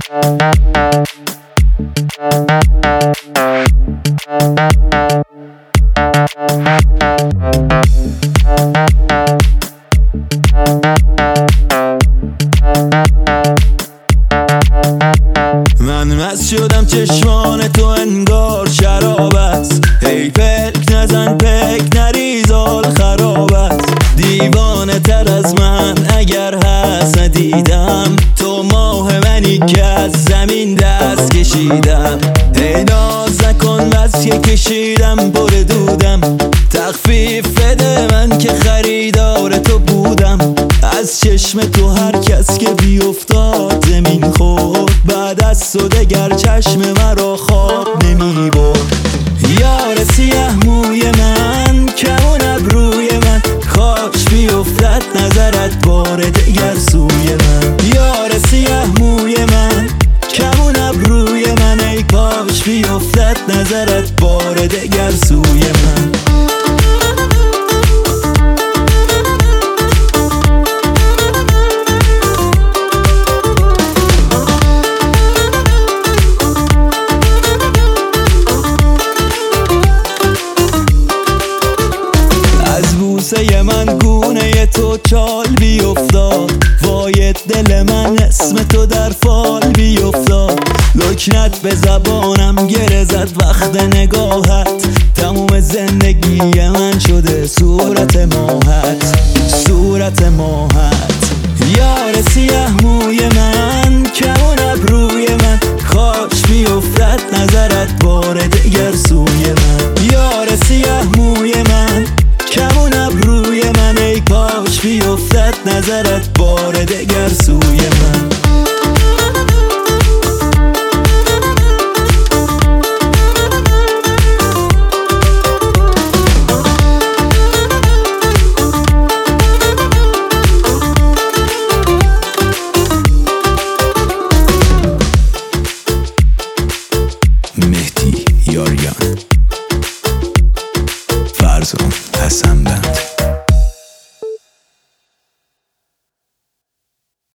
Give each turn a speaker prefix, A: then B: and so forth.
A: من مست شدم چشمان تو انگار شراب است. هی پک نزن پک نریز حال خراب است. دیوانه تر از من اگر هست ندیدم، تو ماه منی که از زمین دست کشیدم. هی ناز نکن بس که کشیدم پر دودم، تخفیف بده من که خریدار تو بودم. از چشم تو هر کس که بیفتاد زمین خورد، بعد از تو دگر چشم مرا خواب نمی برد. یار سیه موی من، کمون ابروی من، کاش بیفتد نظرت بار دگر سوی من. یار سیه موی من، کمون ابروی من، ای کاش بیفتد نظرت بار دگر سوی من. بوسه من گونه تو چال بیفتاد، وای دل من اسم تو در فال بیفتاد. لکنت به زبانم گره زد وقت نگاهت، تموم زندگی من شده صورت ماهت، صورت ماهت. یار سیه موی من، کمون ابروی من، کاش بیفتد نظرت بار دگر سوی من. یار سیه موی من، کمون ابروی من، ای کاش بیفتد نظرت بار دگر سوی من. مهدی یاریان، فرزان حسن بند.